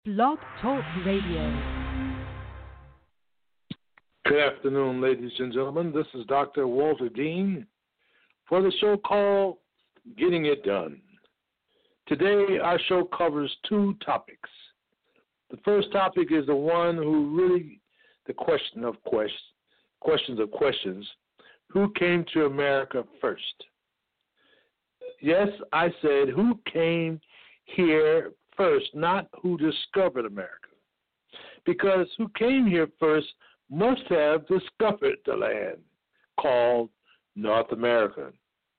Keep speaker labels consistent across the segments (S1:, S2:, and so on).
S1: Blog Talk Radio.
S2: Good afternoon, ladies and gentlemen. This is Dr. Walter Dean for the show called Getting It Done. Today, our show covers two topics. The first topic is the one the question of questions. Who came to America first? Yes, I said who came here first, not who discovered America. Because who came here first must have discovered the land called North America.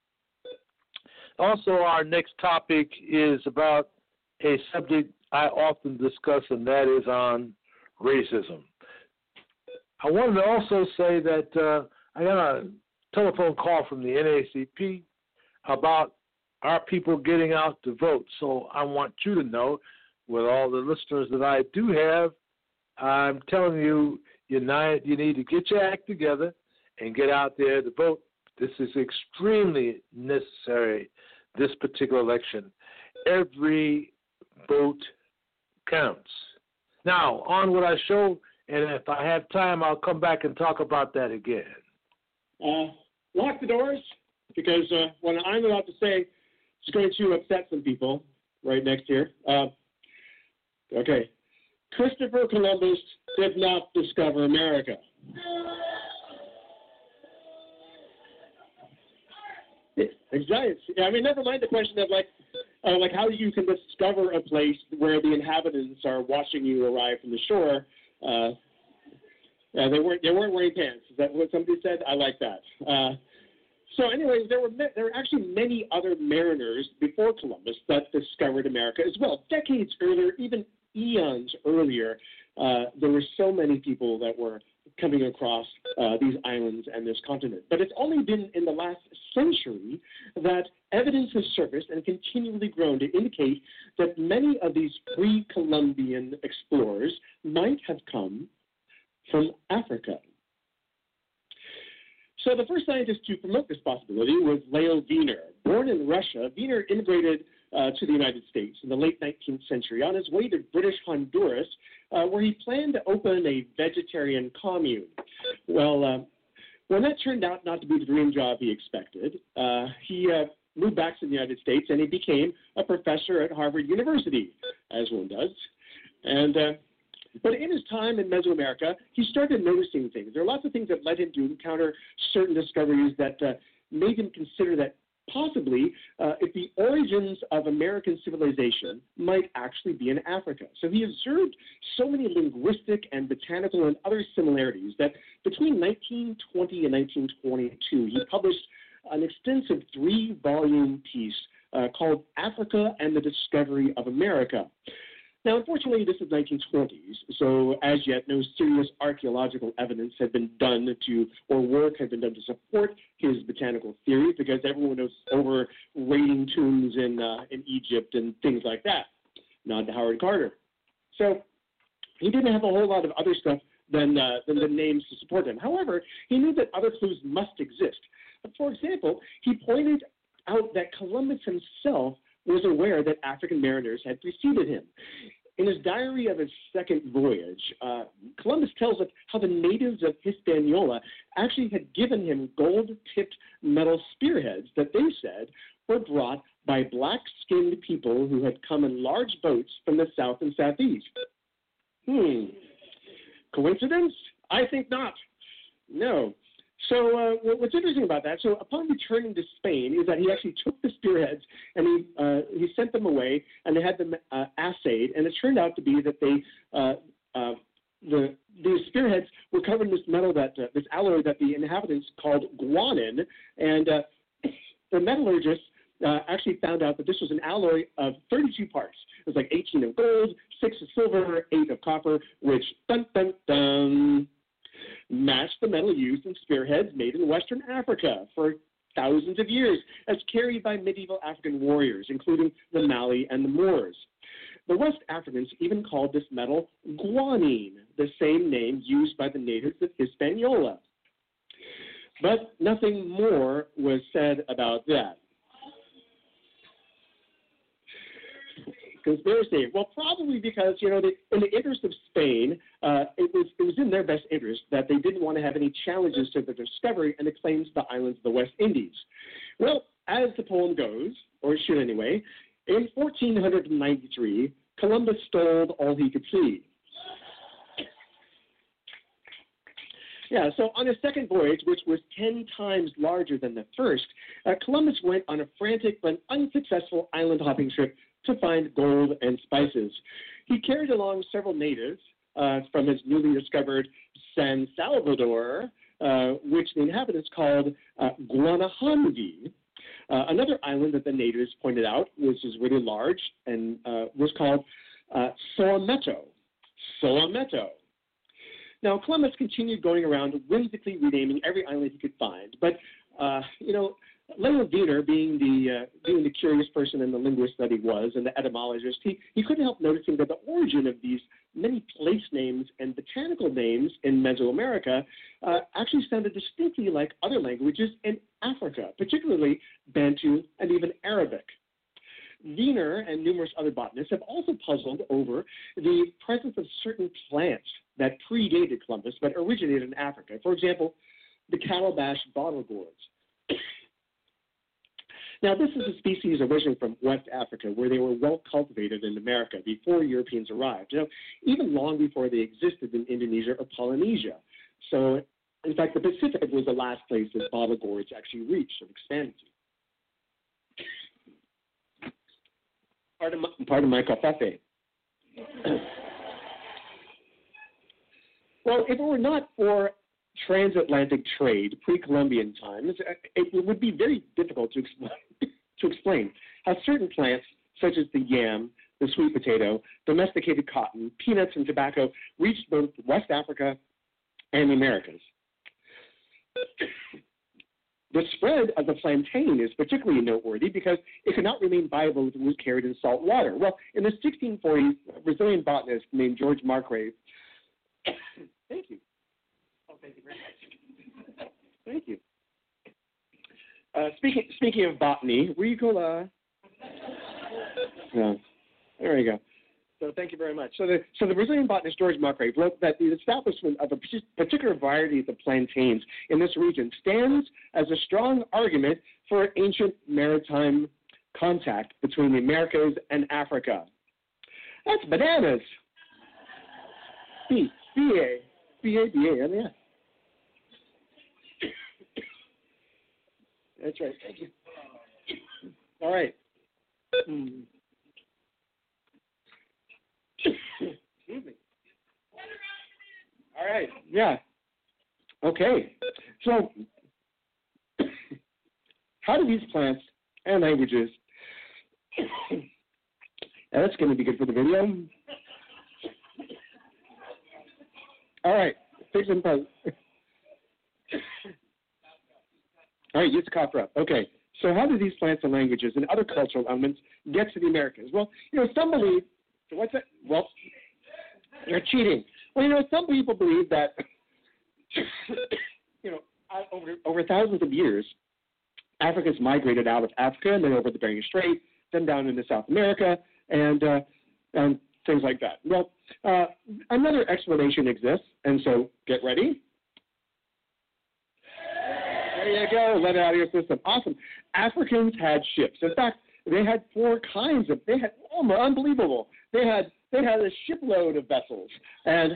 S2: Also, our next topic is about a subject I often discuss, and that is on racism. I wanted to also say that I got a telephone call from the NAACP about our people getting out to vote. So I want you to know, with all the listeners that I do have, I'm telling you, you need to get your act together and get out there to vote. This is extremely necessary, this particular election. Every vote counts. Now, on with our show, and if I have time, I'll come back and talk about that again.
S3: Lock the doors, because what I'm about to say is going to upset some people right next here. Okay. Christopher Columbus did not discover America. Exactly. I mean, never mind the question of like how you can discover a place where the inhabitants are watching you arrive from the shore. They weren't wearing pants. Is that what somebody said? I like that. So, anyways, there were actually many other mariners before Columbus that discovered America as well. Decades earlier, even eons earlier, there were so many people that were coming across these islands and this continent. But it's only been in the last century that evidence has surfaced and continually grown to indicate that many of these pre-Columbian explorers might have come from Africa. So the first scientist to promote this possibility was Leo Wiener. Born in Russia, Wiener immigrated to the United States in the late 19th century on his way to British Honduras, where he planned to open a vegetarian commune. Well, when that turned out not to be the dream job he expected, he moved back to the United States and he became a professor at Harvard University, as one does. But in his time in Mesoamerica, he started noticing things. There are lots of things that led him to encounter certain discoveries that made him consider that possibly if the origins of American civilization might actually be in Africa. So he observed so many linguistic and botanical and other similarities that between 1920 and 1922, he published an extensive 3-volume piece called Africa and the Discovery of America. Now, unfortunately, this is 1920s, so as yet no serious archaeological evidence had been done or work had been done to support his botanical theories, because everyone was over raiding tombs in Egypt and things like that. Nod to Howard Carter. So he didn't have a whole lot of other stuff than the names to support him. However, he knew that other clues must exist. For example, he pointed out that Columbus himself was aware that African mariners had preceded him. In his diary of his second voyage, Columbus tells us how the natives of Hispaniola actually had given him gold-tipped metal spearheads that they said were brought by black-skinned people who had come in large boats from the south and southeast. Coincidence? I think not. No. So what's interesting about that, so upon returning to Spain, is that he actually took the spearheads and he sent them away and they had them assayed, and it turned out to be that the spearheads were covered in this metal this alloy that the inhabitants called guanin, and the metallurgists actually found out that this was an alloy of 32 parts. It was like 18 of gold, 6 of silver, 8 of copper, which matched the metal used in spearheads made in Western Africa for thousands of years, as carried by medieval African warriors, including the Mali and the Moors. The West Africans even called this metal guanine, the same name used by the natives of Hispaniola. But nothing more was said about that. conspiracy? Well, probably because, in the interest of Spain, it was in their best interest that they didn't want to have any challenges to the discovery and the claims to the islands of the West Indies. Well, as the poem goes, or it should anyway, in 1493, Columbus stole all he could see. Yeah, so on his second voyage, which was 10 times larger than the first, Columbus went on a frantic but unsuccessful island hopping trip to find gold and spices. He carried along several natives from his newly discovered San Salvador, which the inhabitants called Guanahanvi. Another island that the natives pointed out, which is really large, and was called Soameto. Now, Columbus continued going around whimsically renaming every island he could find. But, Leo Wiener, being the curious person and the linguist that he was and the etymologist, he couldn't help noticing that the origin of these many place names and botanical names in Mesoamerica actually sounded distinctly like other languages in Africa, particularly Bantu and even Arabic. Wiener and numerous other botanists have also puzzled over the presence of certain plants that predated Columbus but originated in Africa. For example, the calabash bottle gourds. Now, this is a species originating from West Africa, where they were well cultivated in America before Europeans arrived, even long before they existed in Indonesia or Polynesia. So, in fact, the Pacific was the last place that bottle gourds actually reached and expanded to. Pardon my covfefe. Well, if it were not for transatlantic trade pre-Columbian times, it would be very difficult to explain how certain plants, such as the yam, the sweet potato, domesticated cotton, peanuts, and tobacco, reached both West Africa and the Americas. The spread of the plantain is particularly noteworthy because it could not remain viable if it was carried in salt water. Well, in the 1640s, a Brazilian botanist named George Marcgrave. Thank you. Oh, thank you very much. Thank you. Speaking of botany, Ricola. No, there you go. So thank you very much. So the Brazilian botanist George Marcgrave wrote that the establishment of a particular variety of plantains in this region stands as a strong argument for ancient maritime contact between the Americas and Africa. That's bananas. B-A-B-A-B-A-N-A-S. That's right. Thank you. All right. Excuse me. All right. Yeah. Okay. So, how do these plants and languages? That's going to be good for the video. All right. Fix and pause. All right, use the cough drop. Okay, so how do these plants and languages and other cultural elements get to the Americas? Well, some believe, what's that? Well, they're cheating. Well, some people believe that, over thousands of years, Africans migrated out of Africa and then over the Bering Strait, then down into South America, and things like that. Well, another explanation exists, and so get ready. There you go. Let it out of your system. Awesome. Africans had ships. In fact, they had unbelievable. They had a shipload of vessels, and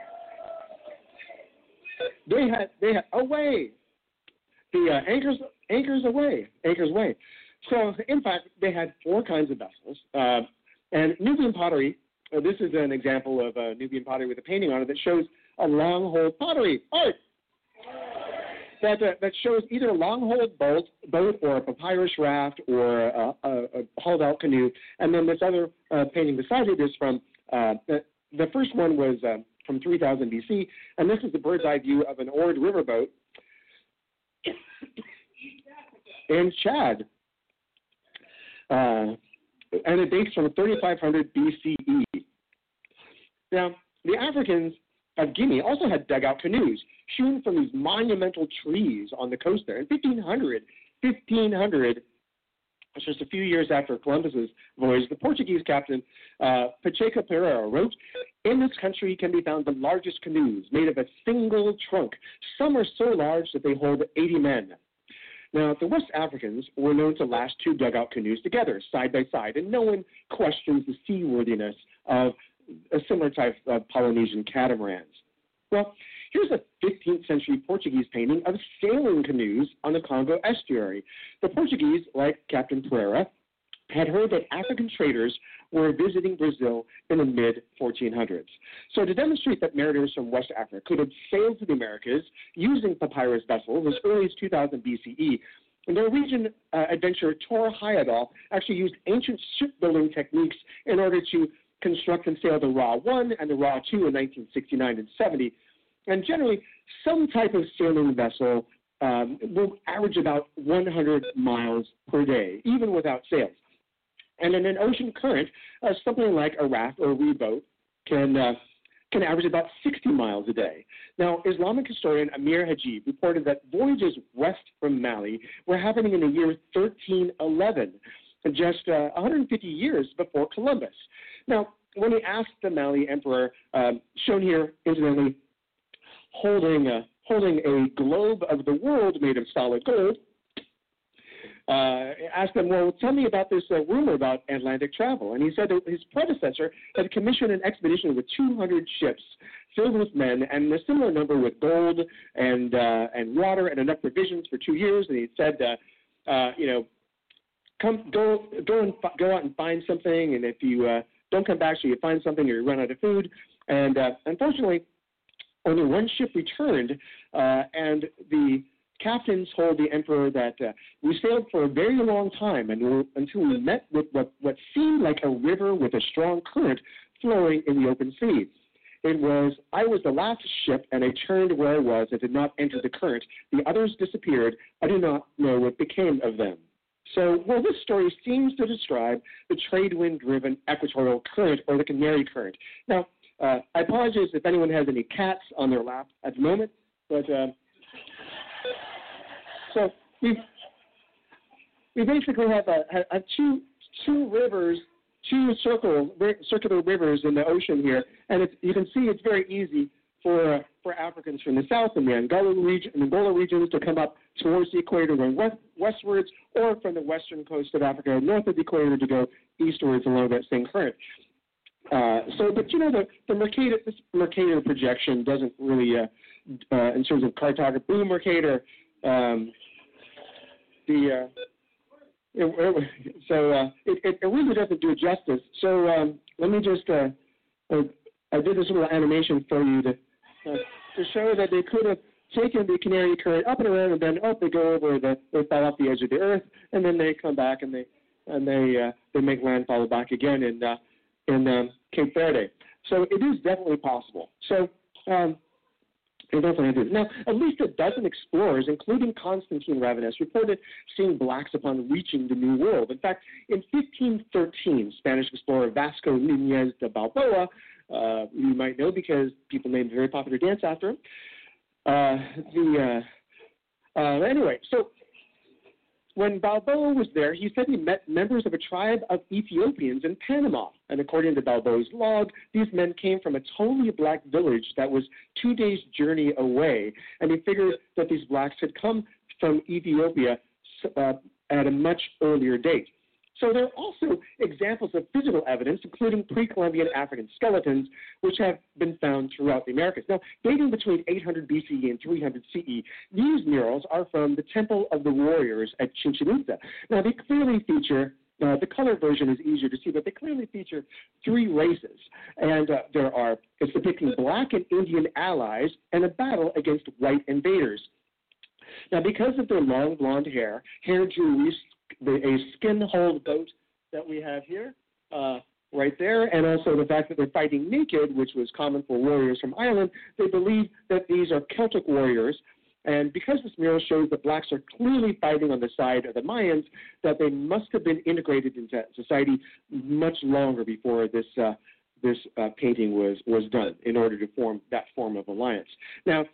S3: they had away. The anchors way. So, in fact, they had 4 kinds of vessels. And Nubian pottery. This is an example of Nubian pottery with a painting on it that shows a long-hole pottery. Art. That shows either a long-holed boat or a papyrus raft or a hauled-out canoe. And then this other painting beside it is from, the first one was from 3000 BC, and this is the bird's-eye view of an oared riverboat in Chad. And it dates from 3500 BCE. Now, the Africans of Guinea also had dugout canoes hewn from these monumental trees on the coast there. In 1500, just a few years after Columbus's voyage, the Portuguese captain Pacheco Pereira wrote, "In this country can be found the largest canoes made of a single trunk. Some are so large that they hold 80 men." Now, the West Africans were known to lash two dugout canoes together, side by side, and no one questions the seaworthiness of a similar type of Polynesian catamarans. Well, here's a 15th century Portuguese painting of sailing canoes on the Congo estuary. The Portuguese, like Captain Pereira, had heard that African traders were visiting Brazil in the mid-1400s. So to demonstrate that mariners from West Africa could have sailed to the Americas using papyrus vessels as early as 2000 BCE, the Norwegian adventurer Tor Heyerdahl actually used ancient shipbuilding techniques in order to construct and sail the Ra 1 and the Ra 2 in 1969 and 70. And generally, some type of sailing vessel will average about 100 miles per day, even without sails. And in an ocean current, something like a raft or a wee boat can average about 60 miles a day. Now, Islamic historian Amir Hajib reported that voyages west from Mali were happening in the year 1311, just 150 years before Columbus. Now, when he asked the Mali emperor, shown here incidentally, holding a globe of the world made of solid gold, asked him, well, tell me about this rumor about Atlantic travel. And he said that his predecessor had commissioned an expedition with 200 ships filled with men and a similar number with gold and water and enough provisions for 2 years. And he said, go out and find something. And if you don't come back, so you find something or you run out of food. And unfortunately, only one ship returned, and the captains told the emperor that we sailed for a very long time until we met with what seemed like a river with a strong current flowing in the open sea. I was the last ship, and I turned where I was and did not enter the current. The others disappeared. I do not know what became of them. So, well, this story seems to describe the trade wind-driven equatorial current, or the Canary Current. Now, I apologize if anyone has any cats on their lap at the moment, but so we basically have two rivers, two circular rivers in the ocean here, and you can see it's very easy for Africans from the south and the Angola regions to come up towards the equator going westwards, or from the western coast of Africa north of the equator to go eastwards along that same current. But you know, the Mercator projection doesn't really, in terms of cartography, boom Mercator, it really doesn't do it justice. So let me just, I did this little animation for you to show that they could have taken the Canary Current up and around, and then they go over they fall off the edge of the earth, and then they come back and they make landfall back again in Cape Verde. So it is definitely possible. So it definitely is. Now, at least a dozen explorers, including Constantine Ravenous, reported seeing blacks upon reaching the New World. In fact, in 1513, Spanish explorer Vasco Núñez de Balboa, you might know because people named a very popular dance after him. Anyway, so when Balboa was there, he said he met members of a tribe of Ethiopians in Panama. And according to Balboa's log, these men came from a totally black village that was 2 days' journey away. And he figured that these blacks had come from Ethiopia at a much earlier date. So there are also examples of physical evidence, including pre-Columbian African skeletons, which have been found throughout the Americas. Now, dating between 800 BCE and 300 CE, these murals are from the Temple of the Warriors at Chichen Itza. Now, they clearly feature, the color version is easier to see, but they clearly feature three races. And it's depicting black and Indian allies and a battle against white invaders. Now, because of their long blonde hair jewelry, a skin-hulled boat that we have here, right there, and also the fact that they're fighting naked, which was common for warriors from Ireland, they believe that these are Celtic warriors. And because this mural shows that blacks are clearly fighting on the side of the Mayans, that they must have been integrated into society much longer before this painting was done in order to form that form of alliance. Now,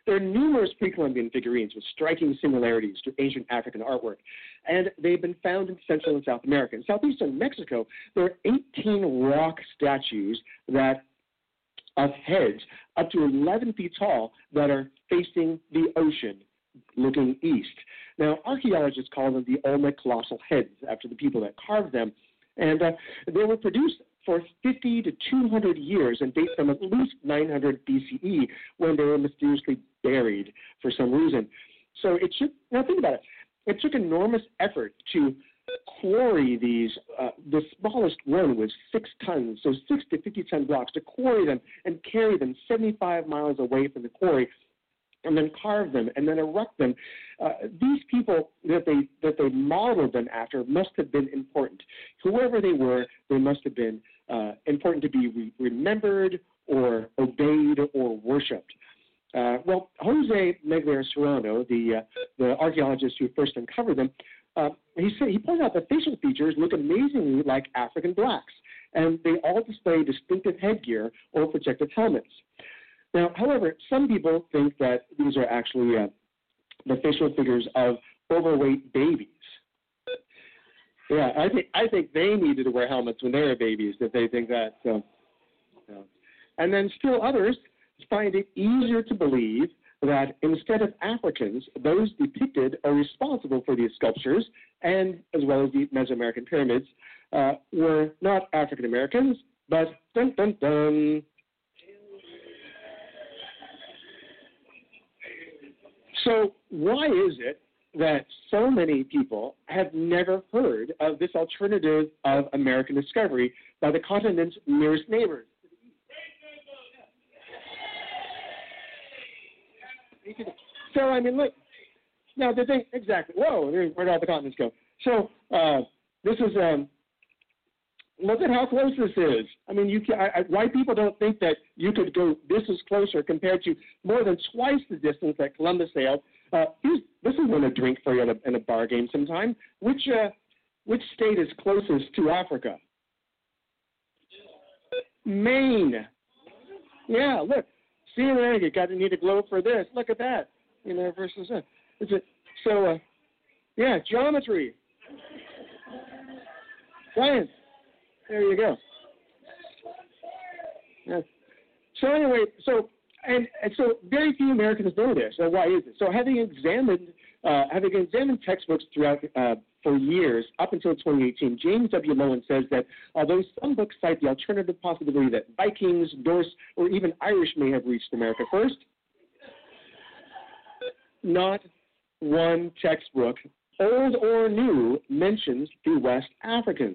S3: There are numerous pre-Columbian figurines with striking similarities to ancient African artwork, and they've been found in Central and South America. In southeastern Mexico, there are 18 rock statues of heads up to 11 feet tall that are facing the ocean, looking east. Now, archaeologists call them the Olmec colossal heads after the people that carved them, and they were produced for 50 to 200 years and date from at least 900 BCE, when they were mysteriously buried for some reason. So now think about it. It took enormous effort to quarry these. The smallest one was 6 tons, so 6 to 50-ton blocks, to quarry them and carry them 75 miles away from the quarry, and then carve them and then erect them. These people that they modeled them after must have been important. Whoever they were, they must have been important to be remembered or obeyed or worshipped. Well, Jose Megler Serrano, the archaeologist who first uncovered them, he pointed out that facial features look amazingly like African blacks, and they all display distinctive headgear or protective helmets. Now, however, some people think that these are actually the facial figures of overweight babies. Yeah, I think they needed to wear helmets when they were babies, if they think that. So. And then still others find it easier to believe that instead of Africans, those depicted are responsible for these sculptures, and as well as the Mesoamerican pyramids, were not African Americans, but dun dun dun. So why is it that so many people have never heard of this alternative of American discovery by the continent's nearest neighbors? So, I mean, look, now the thing, exactly, whoa, where did all the continents go? So, this is, look at how close this is. I mean, why people don't think that you could go this is closer compared to more than twice the distance that Columbus sailed. This is going to drink for you in a bar game sometime. Which state is closest to Africa? Maine. Yeah, look. See there, you need a globe for this. Look at that. You know, versus that. So, geometry. Science. There you go. Yeah. So anyway, so very few Americans know this. So why is it? So having examined textbooks throughout for years up until 2018, James W. Lowen says that although some books cite the alternative possibility that Vikings, Norse, or even Irish may have reached America first, not one textbook, old or new, mentions the West Africans.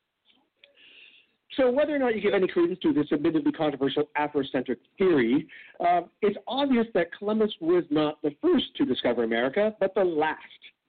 S3: So whether or not you give any credence to this admittedly controversial Afrocentric theory, it's obvious that Columbus was not the first to discover America, but the last.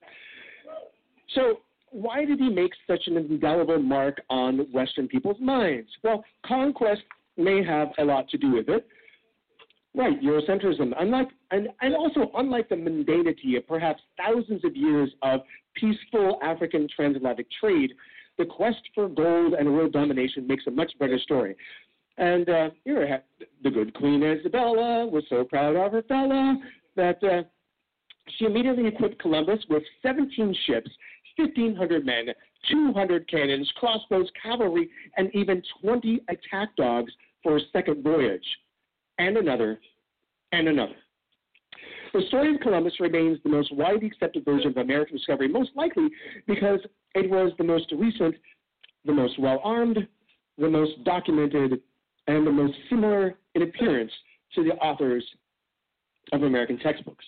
S3: So why did he make such an indelible mark on Western people's minds? Well, conquest may have a lot to do with it. Right, Eurocentrism. And also, unlike the mundanity of perhaps thousands of years of peaceful African transatlantic trade, the quest for gold and world domination makes a much better story. And the good Queen Isabella was so proud of her fella that she immediately equipped Columbus with 17 ships, 1,500 men, 200 cannons, crossbows, cavalry, and even 20 attack dogs for a second voyage. And another, and another. The story of Columbus remains the most widely accepted version of American discovery, most likely because it was the most recent, the most well-armed, the most documented, and the most similar in appearance to the authors of American textbooks.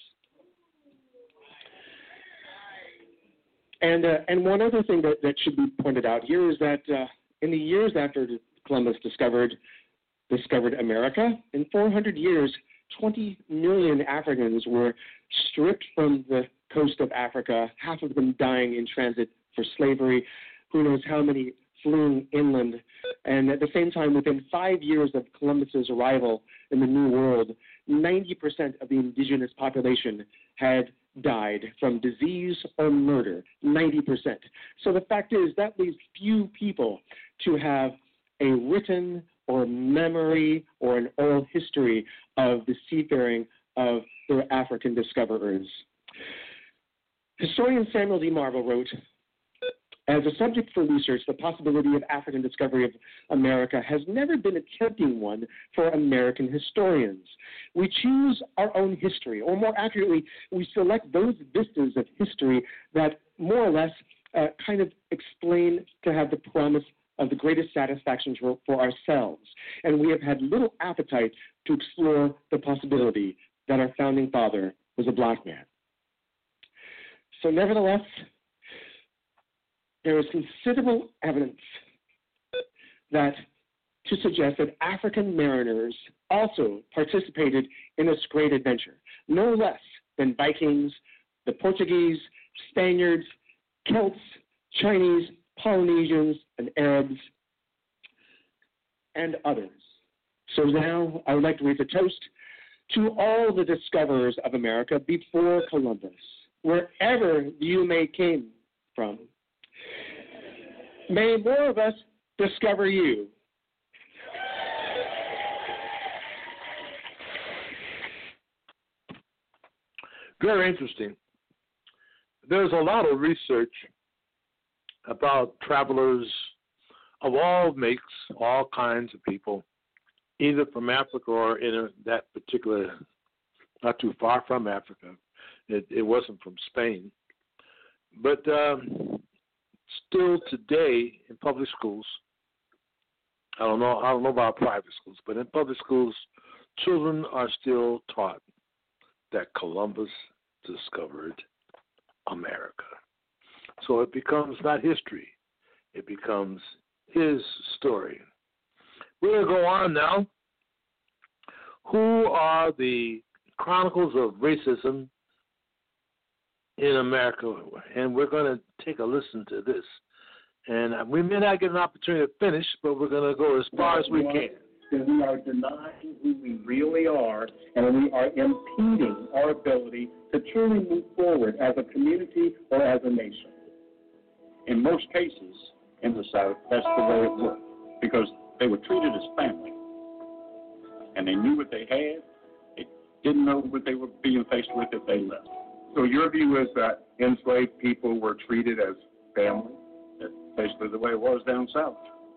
S3: And one other thing that should be pointed out here is that in the years after Columbus discovered America, in 400 years, 20 million Africans were stripped from the coast of Africa, half of them dying in transit for slavery, who knows how many fleeing inland. And at the same time, within 5 years of Columbus's arrival in the New World, 90% of the indigenous population had died from disease or murder, 90%. So the fact is that leaves few people to have a written or memory or an oral history of the seafaring of the African discoverers. Historian Samuel D. Marvel wrote, as a subject for research, the possibility of African discovery of America has never been a tempting one for American historians. We choose our own history, or more accurately, we select those vistas of history that more or less kind of explain to have the promise of the greatest satisfaction for ourselves. And we have had little appetite to explore the possibility that our founding father was a black man. So nevertheless, there is considerable evidence that to suggest that African mariners also participated in this great adventure, no less than Vikings, the Portuguese, Spaniards, Celts, Chinese, Polynesians, and Arabs, and others. So now I would like to raise a toast to all the discoverers of America before Columbus, wherever you may came from. May more of us discover you.
S2: Very interesting. There's a lot of research about travelers of all makes, all kinds of people, either from Africa or in that particular, not too far from Africa. It wasn't from Spain. But still today in public schools, I don't know about private schools, but in public schools, children are still taught that Columbus discovered America. So it becomes not history, it becomes his story. We're going to go on now. Who are the chronicles of racism in America? And we're going to take a listen to this. And we may not get an opportunity to finish, but we're going to go as far as we can.
S4: That we are denying who we really are, and we are impeding our ability to truly move forward as a community or as a nation.
S5: In most cases in the South, that's the way it worked, because they were treated as family, and they knew what they had. They didn't know what they were being faced with if they left.
S4: So your view is that enslaved people were treated as family?
S5: That's basically the way it was down South.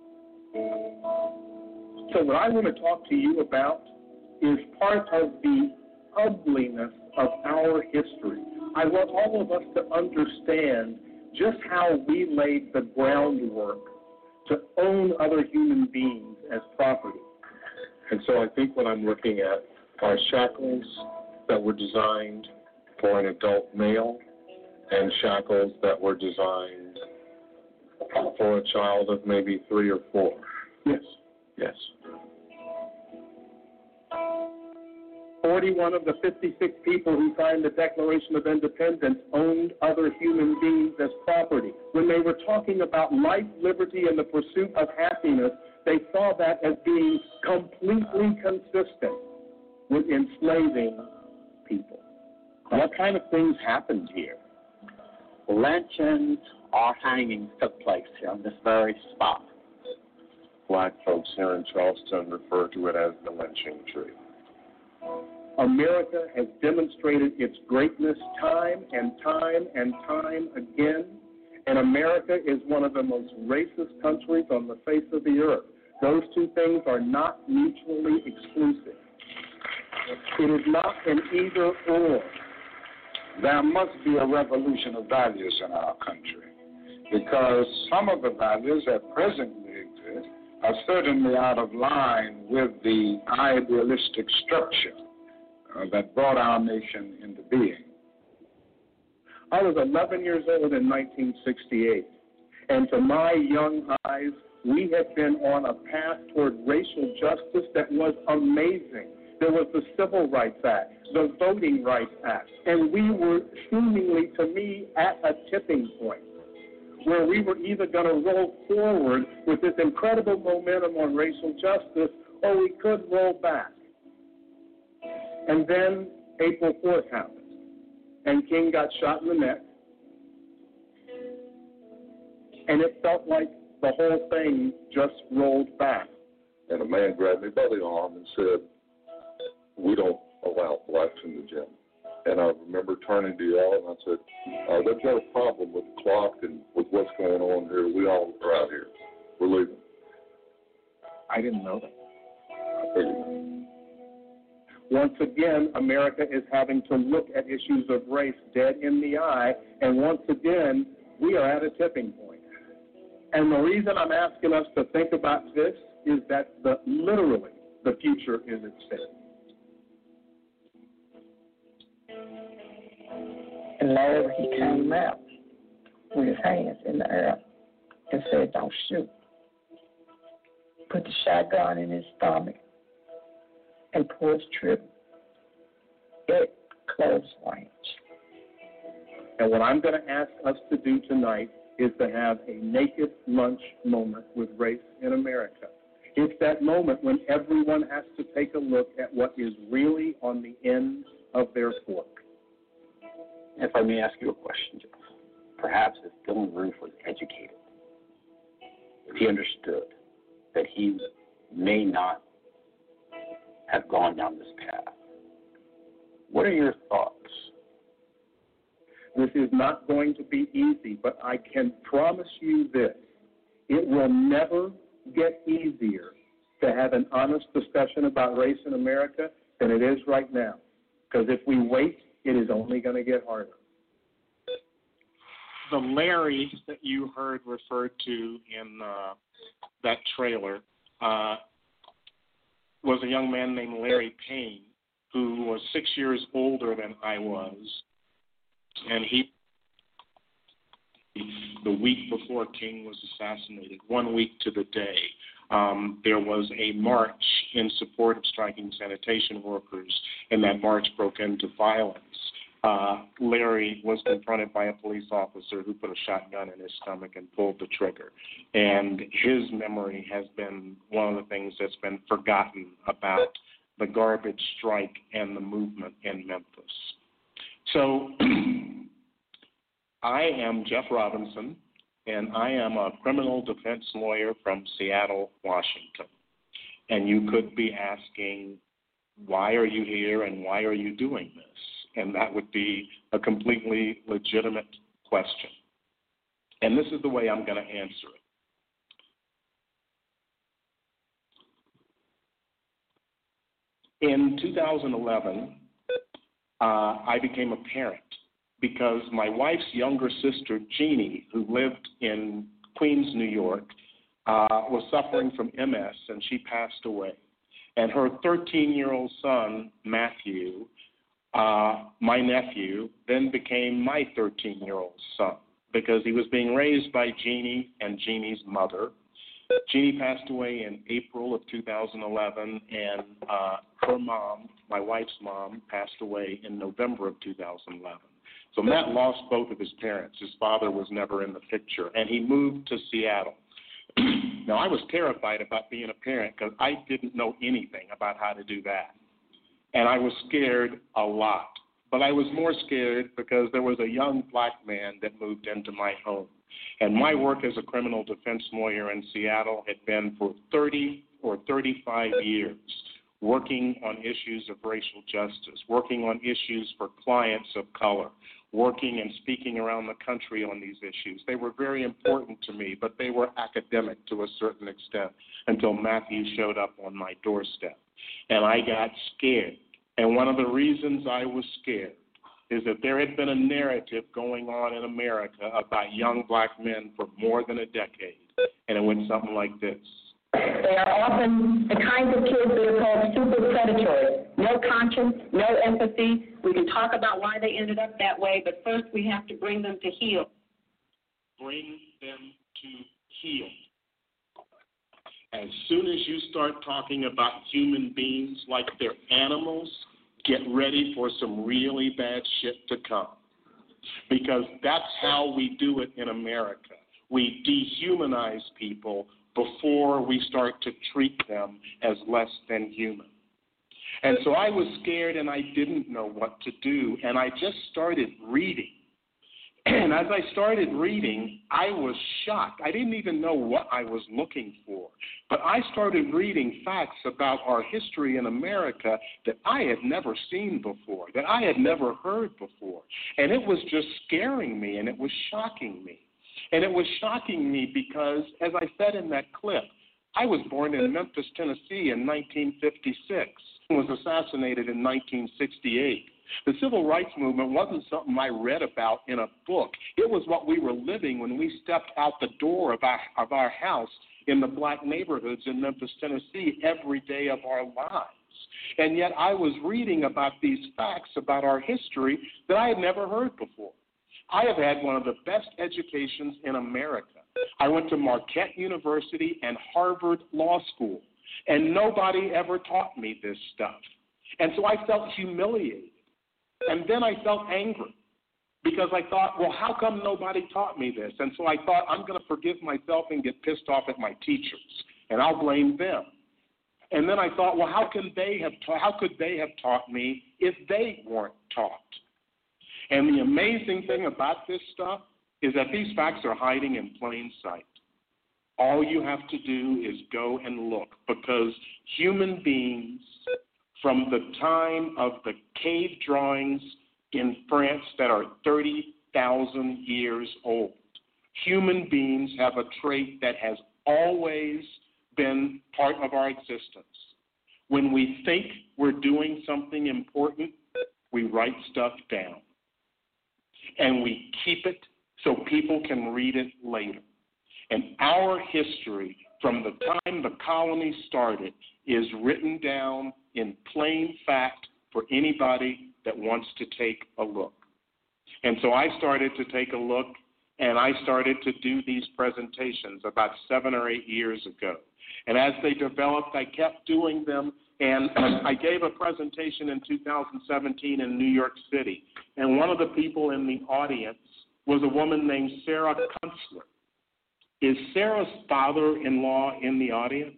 S4: So what I want to talk to you about is part of the ugliness of our history. I want all of us to understand just how we laid the groundwork to own other human beings as property.
S6: And so I think what I'm looking at are shackles that were designed for an adult male and shackles that were designed for a child of maybe 3 or 4.
S4: Yes.
S6: Yes.
S4: 41 of the 56 people who signed the Declaration of Independence owned other human beings as property. When they were talking about life, liberty, and the pursuit of happiness, they saw that as being completely consistent with enslaving people.
S5: What kind of things happened here? Lynchings or hangings took place here on this very spot.
S6: Black folks here in Charleston refer to it as the lynching tree.
S4: America has demonstrated its greatness time and time and time again, and America is one of the most racist countries on the face of the earth. Those two things are not mutually exclusive. It is not an either or.
S7: There must be a revolution of values in our country, because some of the values that presently exist are certainly out of line with the idealistic structure that brought our nation into being.
S4: I was 11 years old in 1968, and to my young eyes, we had been on a path toward racial justice that was amazing. There was the Civil Rights Act, the Voting Rights Act, and we were seemingly, to me, at a tipping point where we were either going to roll forward with this incredible momentum on racial justice, or we could roll back. And then April 4th happened, and King got shot in the neck, and it felt like the whole thing just rolled back.
S6: And a man grabbed me by the arm and said, "We don't allow blacks in the gym. And I remember turning to y'all and I said, they've got a problem with the clock and with what's going on here. We all are out here. We're leaving.
S5: I didn't know that.
S6: I figured.
S4: Once again, America is having to look at issues of race dead in the eye, and once again, we are at a tipping point. And the reason I'm asking us to think about this is that literally the future is at stake.
S8: And Larry, he came out with his hands in the air and said, "Don't shoot." Put the shotgun in his stomach and pulled the trigger at close range.
S4: And what I'm going to ask us to do tonight is to have a naked lunch moment with race in America. It's that moment when everyone has to take a look at what is really on the end of their fork.
S5: If I may ask you a question, Jeff. Perhaps if Dylann Roof was educated, if he understood that he may not have gone down this path, what are your thoughts?
S4: This is not going to be easy, but I can promise you this. It will never get easier to have an honest discussion about race in America than it is right now. Because if we wait, it is only going to get harder.
S9: The Larry that you heard referred to in that trailer was a young man named Larry Payne, who was 6 years older than I was, and the week before King was assassinated, 1 week to the day, there was a march in support of striking sanitation workers, and that march broke into violence. Larry was confronted by a police officer who put a shotgun in his stomach and pulled the trigger. And his memory has been one of the things that's been forgotten about the garbage strike and the movement in Memphis. So I am Jeff Robinson, and I am a criminal defense lawyer from Seattle, Washington. And you could be asking, why are you here and why are you doing this? And that would be a completely legitimate question. And this is the way I'm going to answer it. In 2011, I became a parent because my wife's younger sister, Jeannie, who lived in Queens, New York, was suffering from MS, and she passed away. And her 13-year-old son, Matthew, my nephew, then became my 13-year-old son because he was being raised by Jeannie and Jeannie's mother. Jeannie passed away in April of 2011, and her mom, my wife's mom, passed away in November of 2011. So Matt lost both of his parents. His father was never in the picture, and he moved to Seattle. Now, I was terrified about being a parent because I didn't know anything about how to do that. And I was scared a lot. But I was more scared because there was a young black man that moved into my home. And my work as a criminal defense lawyer in Seattle had been for 30 or 35 years, working on issues of racial justice, working on issues for clients of color, working and speaking around the country on these issues. They were very important to me, but they were academic to a certain extent until Matthew showed up on my doorstep. And I got scared. And one of the reasons I was scared is that there had been a narrative going on in America about young black men for more than a decade. And it went something like this.
S8: They are often the kinds of kids that are called super predatory. No conscience, no empathy. We can talk about why they ended up that way, but first we have to bring them to heal.
S9: Bring them to heal. As soon as you start talking about human beings like they're animals, get ready for some really bad shit to come. Because that's how we do it in America. We dehumanize people before we start to treat them as less than human. And so I was scared and I didn't know what to do. And I just started reading. And as I started reading, I was shocked. I didn't even know what I was looking for. But I started reading facts about our history in America that I had never seen before, that I had never heard before. And it was just scaring me, and it was shocking me. And it was shocking me because, as I said in that clip, I was born in Memphis, Tennessee in 1956 and was assassinated in 1968. The civil rights movement wasn't something I read about in a book. It was what we were living when we stepped out the door of our house in the black neighborhoods in Memphis, Tennessee, every day of our lives. And yet I was reading about these facts about our history that I had never heard before. I have had one of the best educations in America. I went to Marquette University and Harvard Law School, and nobody ever taught me this stuff. And so I felt humiliated. And then I felt angry because I thought, well, how come nobody taught me this? And so I thought, I'm going to forgive myself and get pissed off at my teachers, and I'll blame them. And then I thought, well, how could they have taught me if they weren't taught? And the amazing thing about this stuff is that these facts are hiding in plain sight. All you have to do is go and look, because human beings, from the time of the cave drawings in France that are 30,000 years old, human beings have a trait that has always been part of our existence. When we think we're doing something important, we write stuff down. And we keep it so people can read it later. And our history, from the time the colony started, is written down in plain fact for anybody that wants to take a look. And so I started to take a look, and I started to do these presentations about 7 or 8 years ago. And as they developed, I kept doing them, and I gave a presentation in 2017 in New York City. And one of the people in the audience was a woman named Sarah Kunstler. Is Sarah's father-in-law in the audience?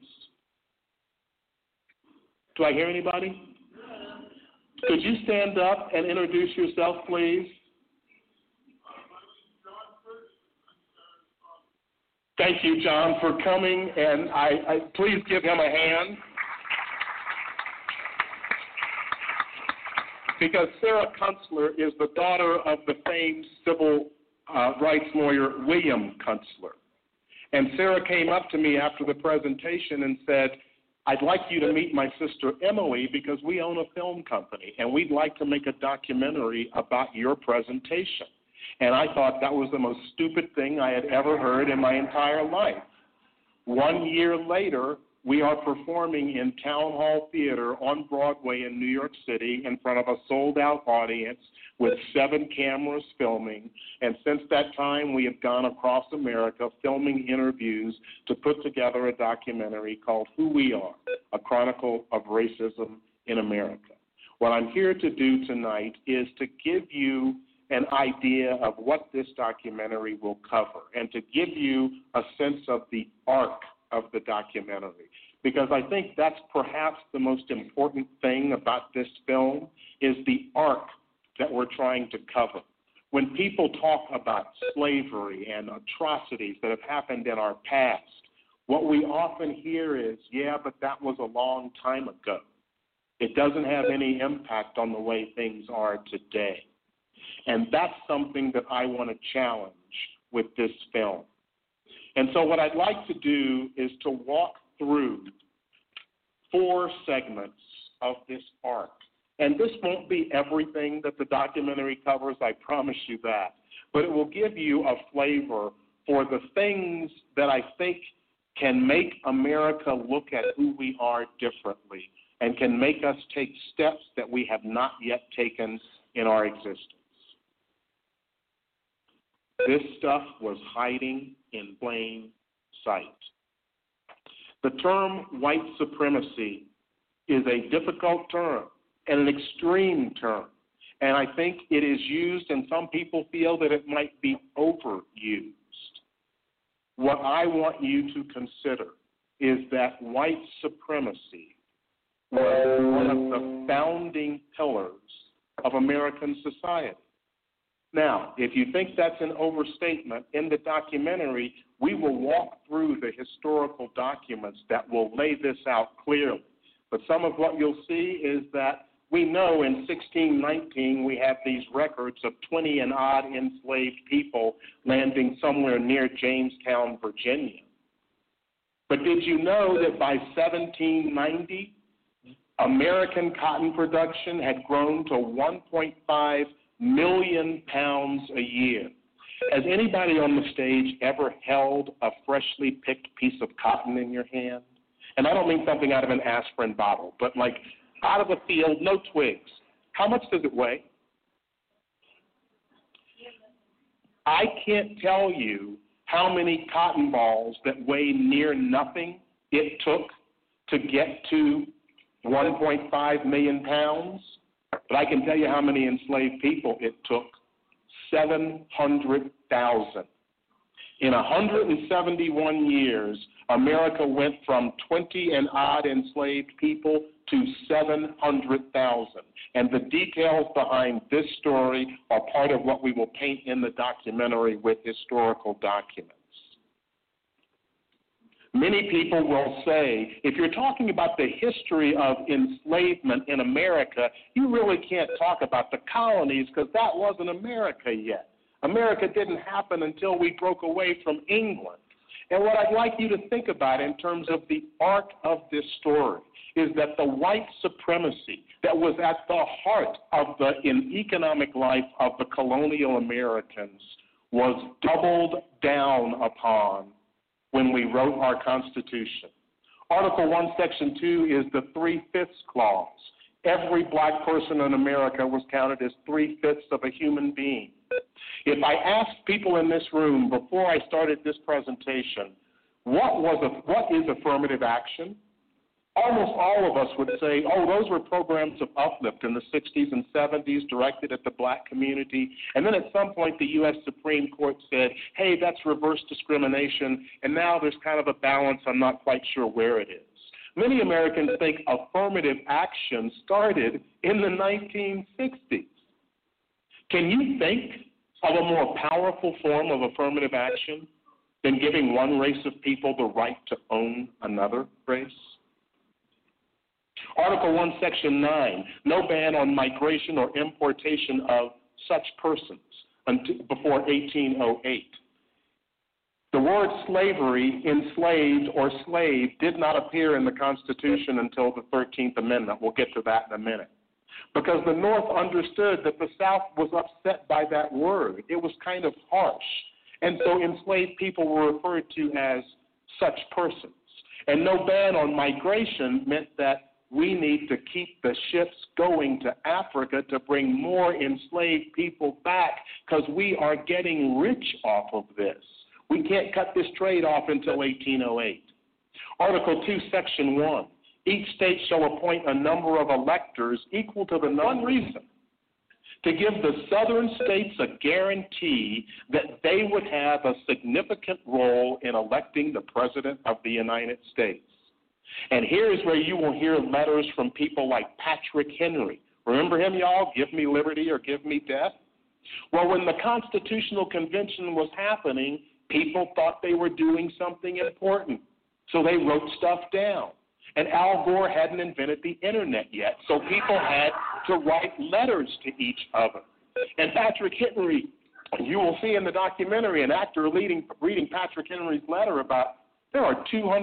S9: Do I hear anybody? Could you stand up and introduce yourself, please? Thank you, John, for coming, and I please give him a hand. Because Sarah Kunstler is the daughter of the famed civil rights lawyer William Kunstler. And Sarah came up to me after the presentation and said, I'd like you to meet my sister Emily because we own a film company, and we'd like to make a documentary about your presentation. And I thought that was the most stupid thing I had ever heard in my entire life. 1 year later, we are performing in Town Hall Theater on Broadway in New York City in front of a sold-out audience with 7 cameras filming. And since that time, we have gone across America filming interviews to put together a documentary called Who We Are, a chronicle of racism in America. What I'm here to do tonight is to give you an idea of what this documentary will cover and to give you a sense of the arc of the documentary, because I think that's perhaps the most important thing about this film is the arc that we're trying to cover. When people talk about slavery and atrocities that have happened in our past, what we often hear is, yeah, but that was a long time ago. It doesn't have any impact on the way things are today. And that's something that I want to challenge with this film. And so what I'd like to do is to walk through 4 segments of this arc. And this won't be everything that the documentary covers, I promise you that. But it will give you a flavor for the things that I think can make America look at who we are differently and can make us take steps that we have not yet taken in our existence. This stuff was hiding in plain sight. The term white supremacy is a difficult term and an extreme term, and I think it is used, and some people feel that it might be overused. What I want you to consider is that white supremacy was one of the founding pillars of American society. Now, if you think that's an overstatement, in the documentary, we will walk through the historical documents that will lay this out clearly. But some of what you'll see is that we know in 1619 we have these records of 20 and odd enslaved people landing somewhere near Jamestown, Virginia. But did you know that by 1790, American cotton production had grown to 1.5 million pounds a year? Has anybody on the stage ever held a freshly picked piece of cotton in your hand? And I don't mean something out of an aspirin bottle, but like out of a field, no twigs. How much does it weigh? I can't tell you how many cotton balls that weigh near nothing it took to get to 1.5 million pounds, but I can tell you how many enslaved people it took. 700,000. In 171 years, America went from 20 and odd enslaved people to 700,000. And the details behind this story are part of what we will paint in the documentary with historical documents. Many people will say, if you're talking about the history of enslavement in America, you really can't talk about the colonies because that wasn't America yet. America didn't happen until we broke away from England. And what I'd like you to think about in terms of the arc of this story is that the white supremacy that was at the heart of the economic life of the colonial Americans was doubled down upon when we wrote our Constitution. Article 1, Section 2 is the 3/5 clause. Every black person in America was counted as 3/5 of a human being. If I asked people in this room before I started this presentation, what is affirmative action? Almost all of us would say, oh, those were programs of uplift in the 60s and 70s directed at the black community. And then at some point, the U.S. Supreme Court said, hey, that's reverse discrimination. And now there's kind of a balance. I'm not quite sure where it is. Many Americans think affirmative action started in the 1960s. Can you think of a more powerful form of affirmative action than giving one race of people the right to own another race? Article 1, Section 9, no ban on migration or importation of such persons before 1808. The word slavery, enslaved, or slave did not appear in the Constitution until the 13th Amendment. We'll get to that in a minute. Because the North understood that the South was upset by that word. It was kind of harsh. And so enslaved people were referred to as such persons. And no ban on migration meant that we need to keep the ships going to Africa to bring more enslaved people back because we are getting rich off of this. We can't cut this trade off until 1808. Article 2, Section 1. Each state shall appoint a number of electors equal to the one reason to give the southern states a guarantee that they would have a significant role in electing the President of the United States. And here is where you will hear letters from people like Patrick Henry. Remember him, y'all? Give me liberty or give me death. Well, when the Constitutional Convention was happening, people thought they were doing something important. So they wrote stuff down. And Al Gore hadn't invented the internet yet, so people had to write letters to each other. And Patrick Henry, you will see in the documentary an actor reading Patrick Henry's letter about there are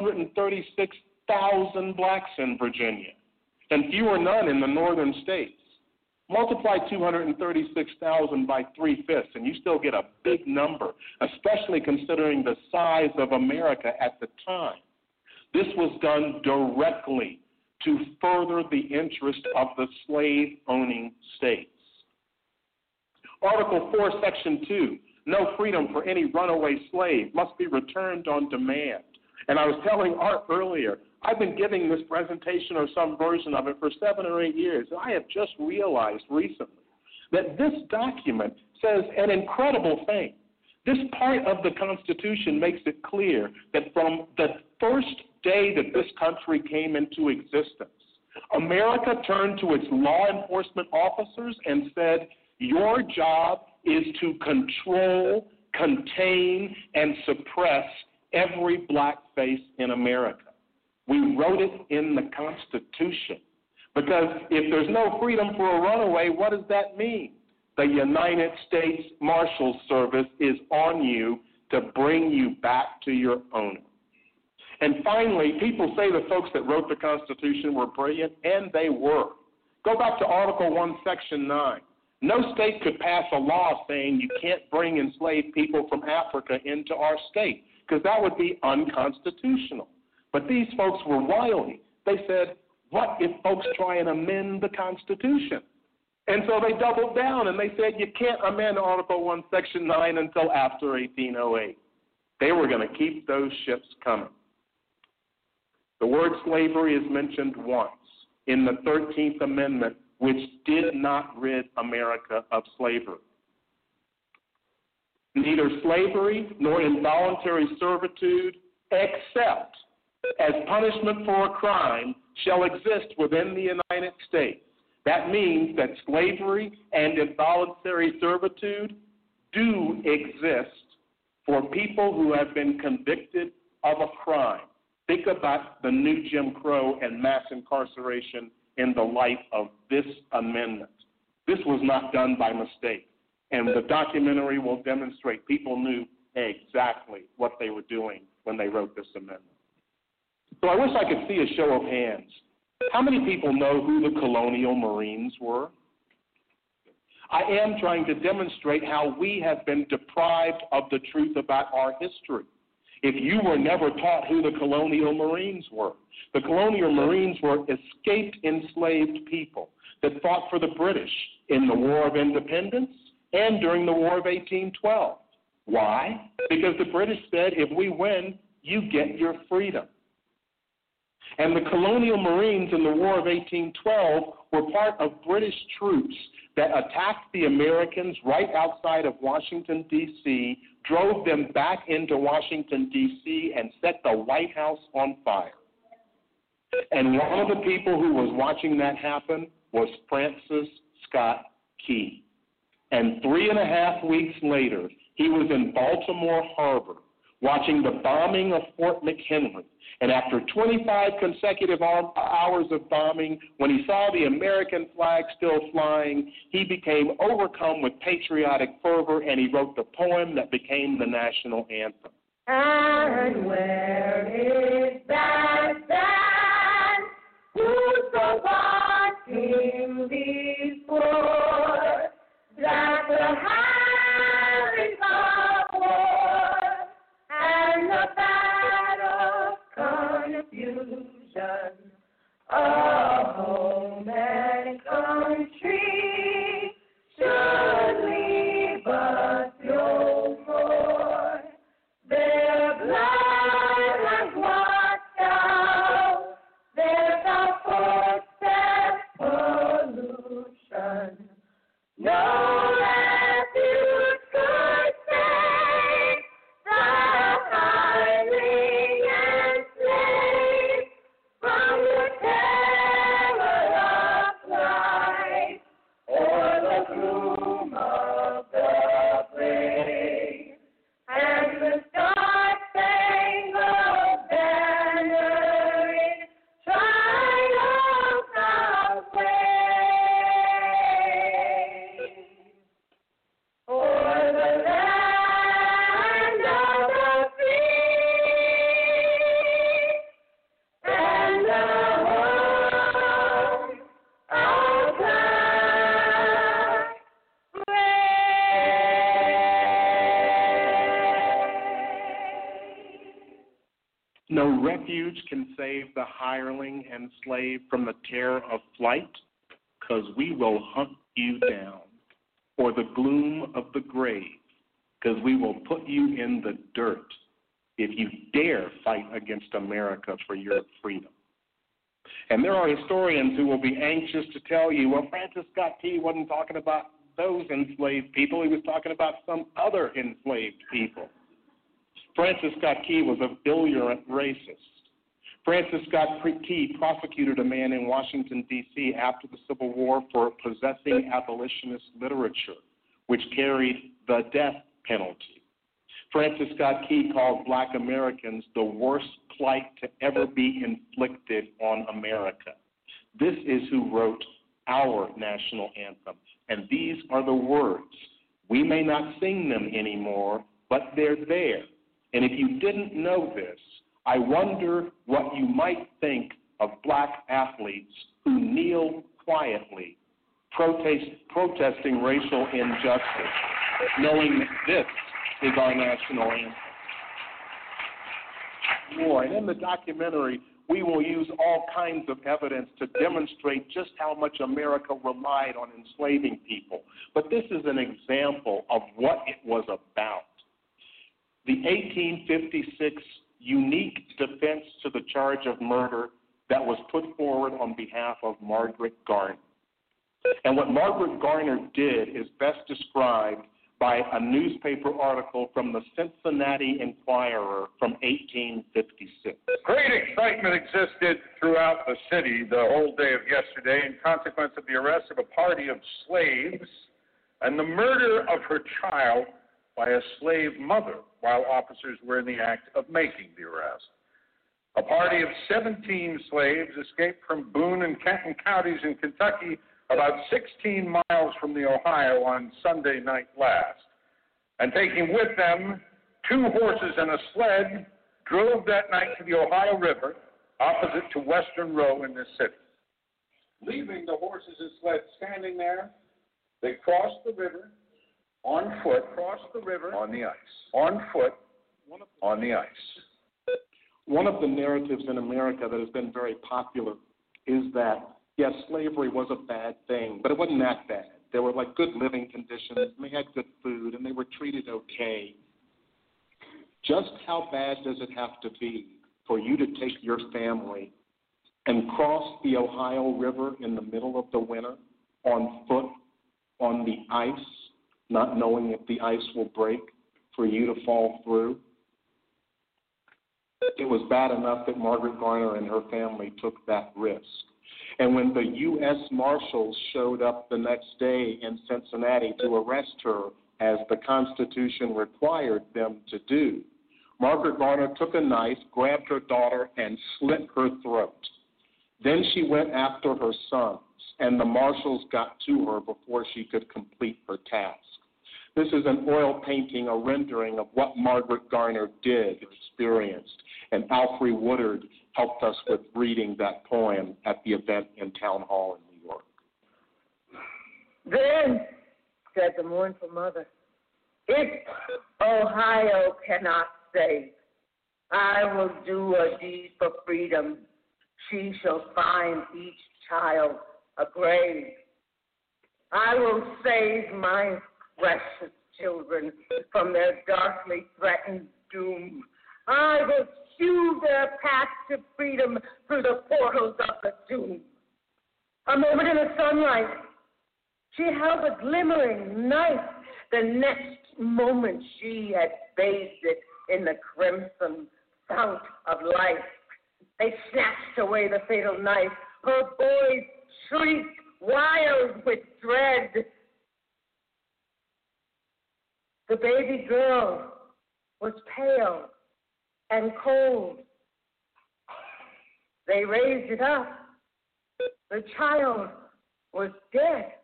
S9: 236,000 blacks in Virginia, and few or none in the northern states. Multiply 236,000 by 3/5, and you still get a big number, especially considering the size of America at the time. This was done directly to further the interest of the slave-owning states. Article 4, Section 2, no freedom for any runaway slave must be returned on demand. And I was telling Art earlier, I've been giving this presentation or some version of it for 7 or 8 years. And I have just realized recently that this document says an incredible thing. This part of the Constitution makes it clear that from the first day that this country came into existence, America turned to its law enforcement officers and said, your job is to control, contain, and suppress every black face in America. We wrote it in the Constitution. Because if there's no freedom for a runaway, what does that mean? The United States Marshal Service is on you to bring you back to your owner. And finally, people say the folks that wrote the Constitution were brilliant, and they were. Go back to Article 1, Section 9. No state could pass a law saying you can't bring enslaved people from Africa into our state, because that would be unconstitutional. But these folks were wily. They said, what if folks try and amend the Constitution? And so they doubled down, and they said you can't amend Article 1, Section 9 until after 1808. They were going to keep those ships coming. The word slavery is mentioned once in the 13th Amendment, which did not rid America of slavery. Neither slavery nor involuntary servitude, except as punishment for a crime, shall exist within the United States. That means that slavery and involuntary servitude do exist for people who have been convicted of a crime. Think about the new Jim Crow and mass incarceration in the light of this amendment. This was not done by mistake, and the documentary will demonstrate people knew exactly what they were doing when they wrote this amendment. So I wish I could see a show of hands. How many people know who the colonial Marines were? I am trying to demonstrate how we have been deprived of the truth about our history. If you were never taught who the colonial Marines were, the colonial Marines were escaped enslaved people that fought for the British in the War of Independence and during the War of 1812. Why? Because the British said, if we win, you get your freedom. And the colonial Marines in the War of 1812 were part of British troops that attacked the Americans right outside of Washington, D.C., drove them back into Washington, D.C., and set the White House on fire. And one of the people who was watching that happen was Francis Scott Key. And 3.5 weeks later, he was in Baltimore Harbor watching the bombing of Fort McHenry. And after 25 consecutive hours of bombing, when he saw the American flag still flying, he became overcome with patriotic fervor, and he wrote the poem that became the national anthem.
S10: And where is that stand who's so watching before that the having of war and the battle confusion of home and country should leave us no more. Their blood has washed out their footsteps pollution. No refuge could save the hireling and slave from the terror of life or the gloom of the grave. And the star-spangled banner in triumph outweighs o'er the land of the free and the home of black race.
S9: No refuge can save the hireling and slave from the terror of flight, 'cause we will hunt you down, or the gloom of the grave, 'cause we will put you in the dirt if you dare fight against America for your freedom. And there are historians who will be anxious to tell you, well, Francis Scott Key wasn't talking about those enslaved people. He was talking about some other enslaved people. Francis Scott Key was a virulent racist. Francis Scott Key prosecuted a man in Washington, D.C. after the Civil War for possessing abolitionist literature. which carried the death penalty. Francis Scott Key called Black Americans the worst plight to ever be inflicted on America. This is who wrote our national anthem, and these are the words. We may not sing them anymore, but they're there. And if you didn't know this, I wonder what you might think of black athletes who kneel quietly, protesting racial injustice, knowing that this is our national anthem. And in the documentary, we will use all kinds of evidence to demonstrate just how much America relied on enslaving people. But this is an example of what it was about. The 1856 unique defense to the charge of murder that was put forward on behalf of Margaret Garner. And what Margaret Garner did is best described by a newspaper article from the Cincinnati Enquirer from 1856.
S7: Great excitement existed throughout the city the whole day of yesterday in consequence of the arrest of a party of slaves and the murder of her child by a slave mother while officers were in the act of making the arrest. A party of 17 slaves escaped from Boone and Kenton counties in Kentucky about 16 miles from the Ohio on Sunday night last, and taking with them 2 horses and a sled, drove that night to the Ohio River, opposite to Western Row in this city. Leaving the horses and sled standing there, they crossed the river on foot, on the ice, on foot, on the ice.
S9: One of the narratives in America that has been very popular is that, yes, slavery was a bad thing, but it wasn't that bad. There were like good living conditions, and they had good food, and they were treated okay. Just how bad does it have to be for you to take your family and cross the Ohio River in the middle of the winter on foot on the ice, not knowing if the ice will break, for you to fall through? It was bad enough that Margaret Garner and her family took that risk. And when the U.S. Marshals showed up the next day in Cincinnati to arrest her, as the Constitution required them to do, Margaret Garner took a knife, grabbed her daughter, and slit her throat. Then she went after her sons, and the Marshals got to her before she could complete her task. This is an oil painting, a rendering of what Margaret Garner did, experienced, and Alfre Woodard helped us with reading that poem at the event in Town Hall in New York.
S10: Then, said the mournful mother, if Ohio cannot save, I will do a deed for freedom. She shall find each child a grave. I will save my precious children from their darkly threatened doom. I will hew their path to freedom through the portals of the tomb. A moment in the sunlight, she held a glimmering knife. The next moment she had bathed it in the crimson fount of life. They snatched away the fatal knife. Her boys shrieked, wild with dread. The baby girl was pale and cold. They raised it up. The child was dead.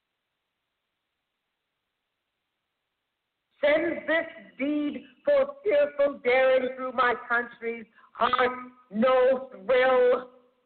S10: Sends this deed for fearful daring through my country's heart no thrill.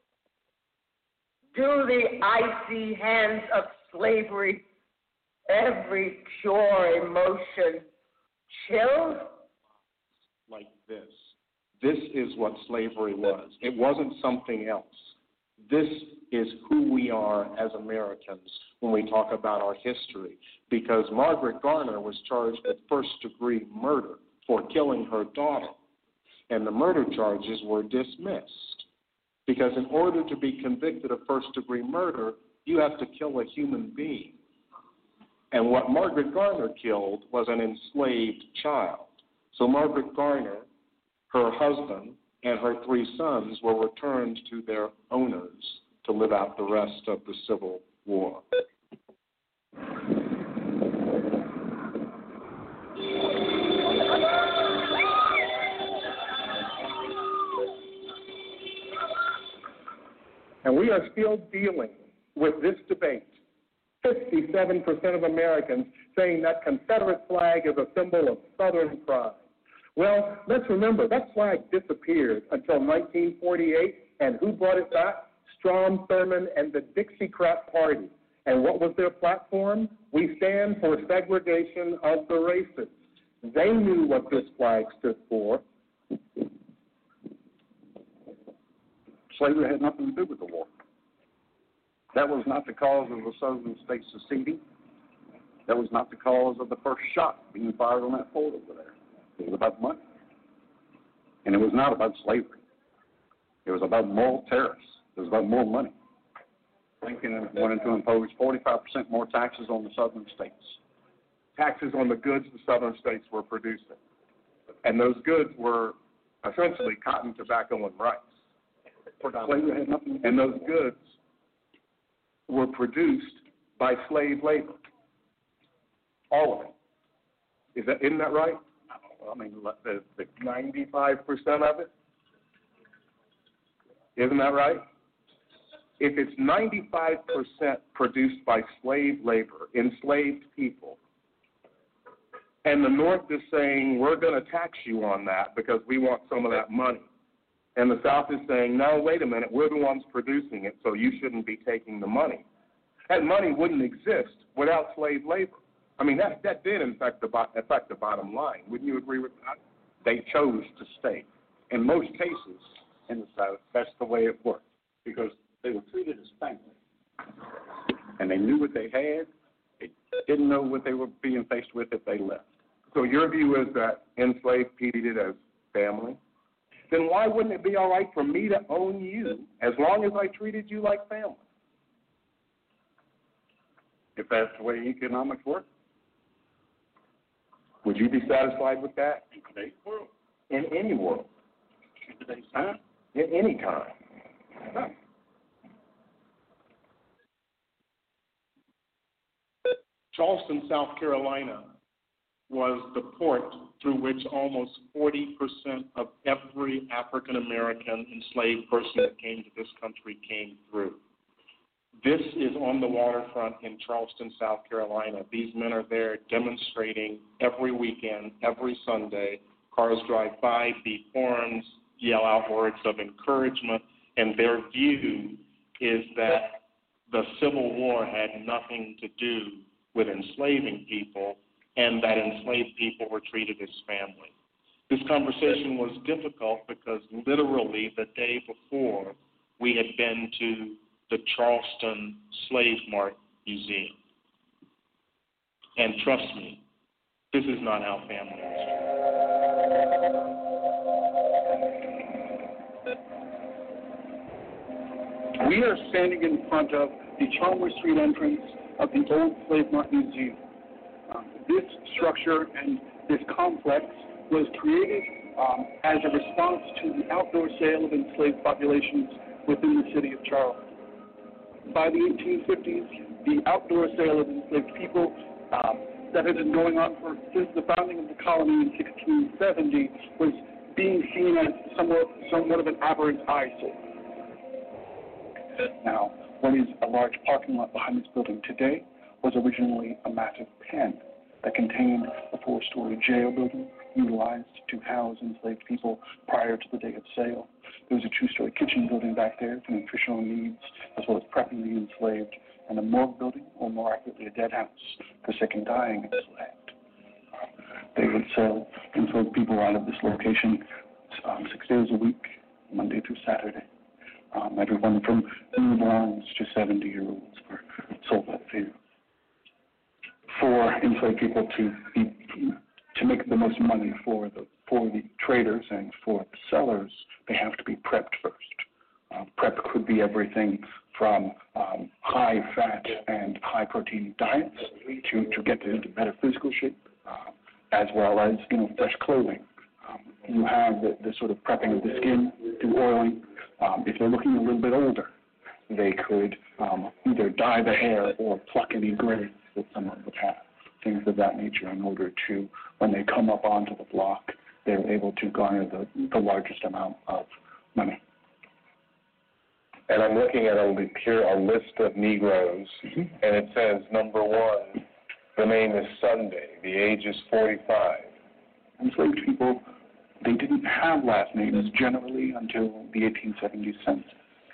S10: Do the icy hands of slavery every pure emotion chill?
S9: Like this. This is what slavery was. It wasn't something else. This is who we are as Americans when we talk about our history, because Margaret Garner was charged with first-degree murder for killing her daughter, and the murder charges were dismissed, because in order to be convicted of first-degree murder, you have to kill a human being. And what Margaret Garner killed was an enslaved child. So Margaret Garner, her husband, and her 3 sons were returned to their owners to live out the rest of the Civil War.
S4: And we are still dealing with this debate. 57% of Americans saying that Confederate flag is a symbol of Southern pride. Well, let's remember, that flag disappeared until 1948, and who brought it back? Strom Thurmond and the Dixiecrat Party. And what was their platform? We stand for segregation of the races. They knew what this flag stood for.
S5: Slavery had nothing to do with the war. That was not the cause of the southern states seceding. That was not the cause of the first shot being fired on that fort over there. It was about money. And it was not about slavery. It was about moral tariffs. It was about more money. Lincoln wanted to impose 45% more taxes on the southern states.
S4: Taxes on the goods the southern states were producing. And those goods were essentially cotton, tobacco, and rice.
S5: Slavery had nothing to do
S4: and
S5: with
S4: those goods were produced by slave labor. All of it. Isn't that right?
S5: I mean, the
S4: 95% of it? Isn't that right? If it's 95% produced by slave labor, enslaved people, and the North is saying, we're going to tax you on that because we want some of that money, and the South is saying, no, wait a minute, we're the ones producing it, so you shouldn't be taking the money. That money wouldn't exist without slave labor. I mean, that did affect the bottom line. Wouldn't you agree with that?
S5: They chose to stay. In most cases in the South, that's the way it worked because they were treated as family. And they knew what they had. They didn't know what they were being faced with if they left.
S4: So your view is that enslaved people treated as family? Then why wouldn't it be all right for me to own you as long as I treated you like family?
S5: If that's the way economics work.
S4: Would you be satisfied with that?
S5: In today's world.
S4: In any world.
S5: In today's time.
S4: In any time.
S5: No.
S9: Charleston, South Carolina was the port through which almost 40% of every African American enslaved person that came to this country came through. This is on the waterfront in Charleston, South Carolina. These men are there demonstrating every weekend, every Sunday. Cars drive by, beat horns, yell out words of encouragement, and their view is that the Civil War had nothing to do with enslaving people and that enslaved people were treated as family. This conversation was difficult because literally the day before we had been to the Charleston Slave Mart Museum. And trust me, this is not how family is.
S11: We are standing in front of the Chalmers Street entrance of the Old Slave Mart Museum. This structure and this complex was created as a response to the outdoor sale of enslaved populations within the city of Charleston. By the 1850s, the outdoor sale of enslaved people that had been going on since the founding of the colony in 1670 was being seen as somewhat of an aberrant eyesore. Now, what is a large parking lot behind this building today was originally a massive pen that contained a 4-story jail building utilized to house enslaved people prior to the day of sale. There was a 2-story kitchen building back there for nutritional needs, as well as prepping the enslaved, and a morgue building, or more accurately, a dead house for sick and dying enslaved. They would sell enslaved people out of this location 6 days a week, Monday through Saturday. Everyone from newborns to 70-year-olds were sold that fare. For enslaved people to make the most money for the traders and for the sellers, they have to be prepped first. Prep could be everything from high-fat and high-protein diets to get into better physical shape, as well as fresh clothing. You have the sort of prepping of the skin through oiling. If they're looking a little bit older, they could either dye the hair or pluck any gray that someone would have, things of that nature, in order to, when they come up onto the block, they're able to garner the largest amount of money.
S6: and I'm looking at a list of Negroes, and it says number 1, the name is Sunday, the age is 45.
S11: Enslaved people, they didn't have last names generally until the 1870 census.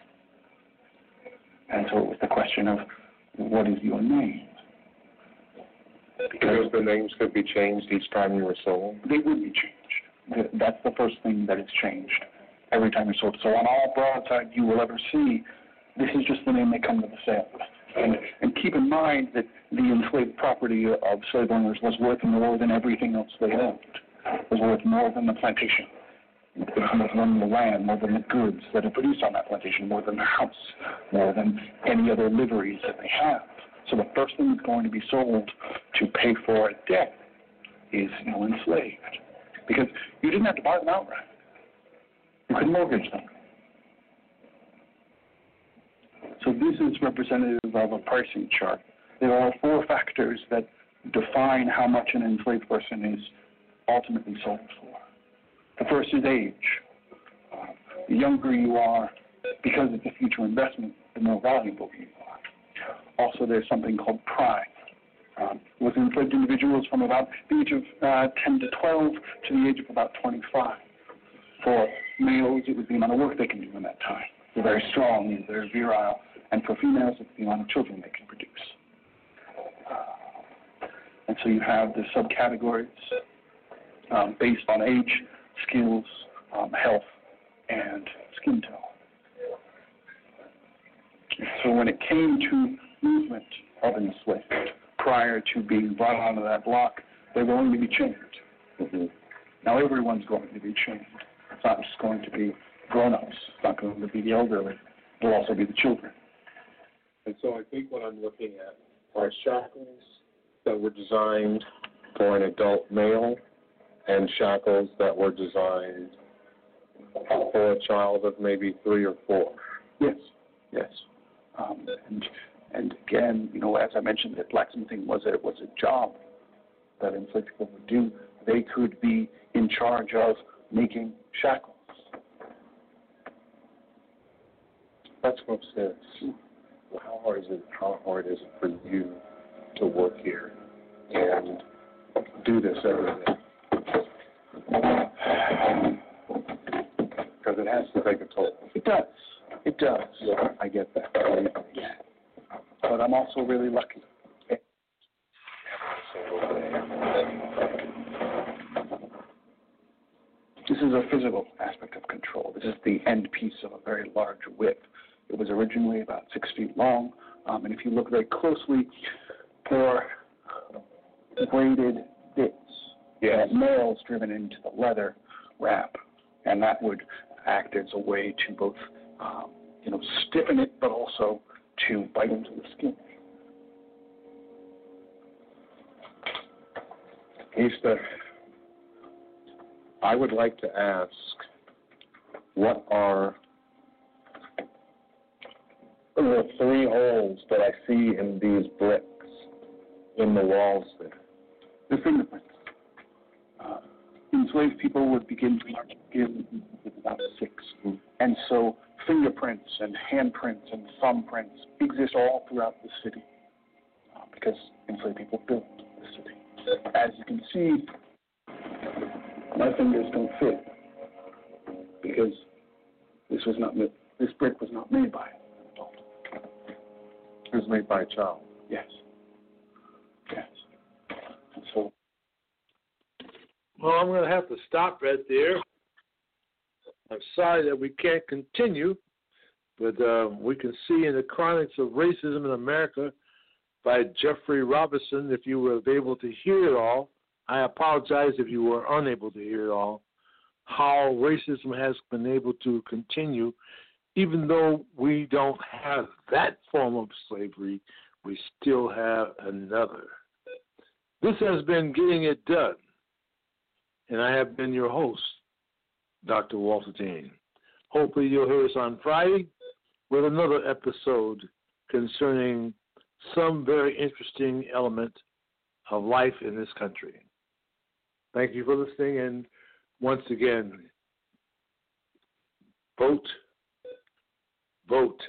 S11: And so it was the question of, what is your name?
S6: Because the names could be changed each time you were sold?
S11: They would be changed. That's the first thing that is changed every time you're sold. So on all broadside you will ever see, this is just the name they come to the sale with. And keep in mind that the enslaved property of slave owners was worth more than everything else they owned. It was worth more than the plantation. It was more than the land, more than the goods that are produced on that plantation, more than the house, more than any other liveries that they have. So the first thing that's going to be sold to pay for a debt is enslaved. Because you didn't have to buy them outright. You could mortgage them. So this is representative of a pricing chart. There are 4 factors that define how much an enslaved person is ultimately sold for. The first is age. The younger you are, because it's a future investment, the more valuable you are. Also, there's something called pride. With enslaved individuals from about the age of 10 to 12 to the age of about 25. For males, it was the amount of work they can do in that time. They're very strong, they're virile. And for females, it's the amount of children they can produce. And so you have the subcategories based on age, skills, health, and skin tone. So when it came to movement of enslaved, prior to being brought onto that block, they're going to be chained. Mm-hmm. Now everyone's going to be chained. It's not just going to be grown-ups. It's not going to be the elderly. It'll also be the children.
S6: And so I think what I'm looking at are shackles that were designed for an adult male and shackles that were designed for a child of maybe 3 or 4.
S11: Yes. And again, as I mentioned, that blacksmithing was a job that enslaved people would do. They could be in charge of making shackles.
S6: Let's go upstairs. How hard is it for you to work here and do this every day? Because it has to take a toll.
S11: It does.
S6: Yeah, I get that.
S11: Yeah. But I'm also really lucky. This is a physical aspect of control. This is the end piece of a very large whip. It was originally about 6 feet long, and if you look very closely, there are braided bits that nails driven into the leather wrap, and that would act as a way to both, stiffen it, but also to bite into the skin.
S6: Easter, I would like to ask, what are the 3 holes that I see in these bricks in the walls there?
S11: The fingerprints. Enslaved people would begin with about 6. And so fingerprints and handprints and thumbprints exist all throughout the city because enslaved people built the city. As you can see, my fingers don't fit because this brick was not made by an adult.
S6: It was made by a child.
S11: Yes. And so.
S2: Well, I'm going to have to stop right there. I'm sorry that we can't continue, but we can see in the Chronics of Racism in America by Jeffrey Robinson, if you were able to hear it all, I apologize if you were unable to hear it all, how racism has been able to continue. Even though we don't have that form of slavery, we still have another. This has been Getting It Done, and I have been your host, Dr. Walter Dean. Hopefully you'll hear us on Friday with another episode concerning some very interesting element of life in this country. Thank you for listening, and once again, vote vote.